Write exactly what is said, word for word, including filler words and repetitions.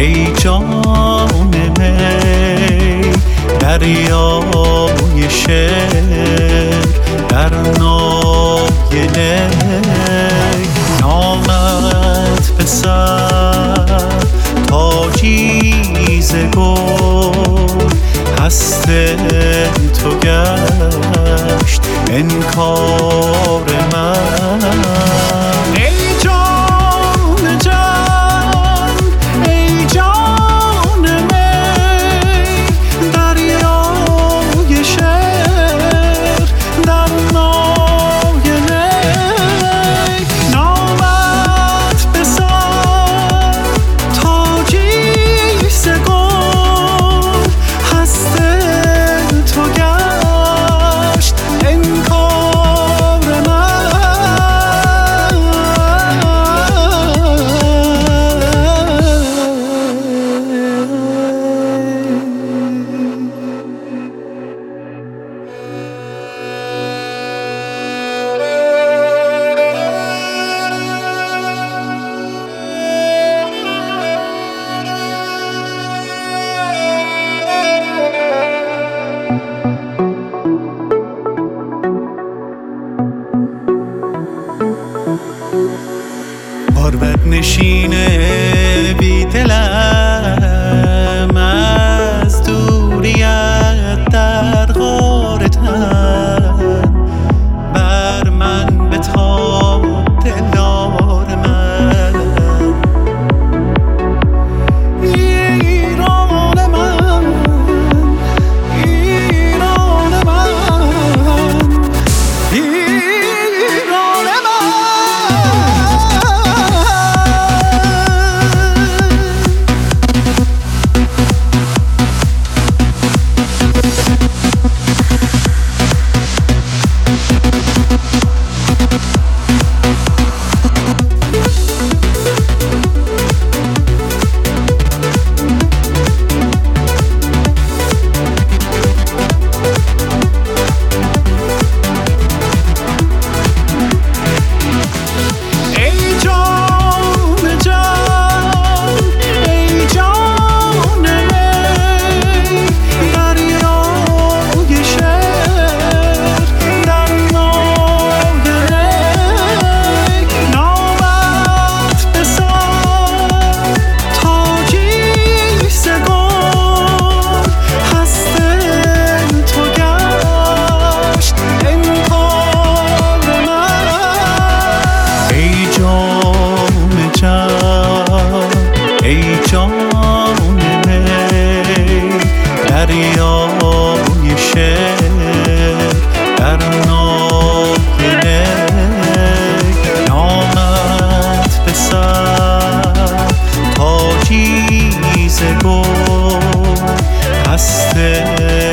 ای جان می دریای شعر در نایله نامت به سر تاجی ز گل هست تو گشت انکار من ای جان جان ای جان می دریای شعر در نایله نامت به سر تاجی ز گل هست تو گشت انکار من غربت نشینه بی دلم از دوریت در غار تن بر من بتاب دلدار من ایران من ایران من ایران من ای جان می دریای شعر در نایله نامت به سر تاجی ز گل هست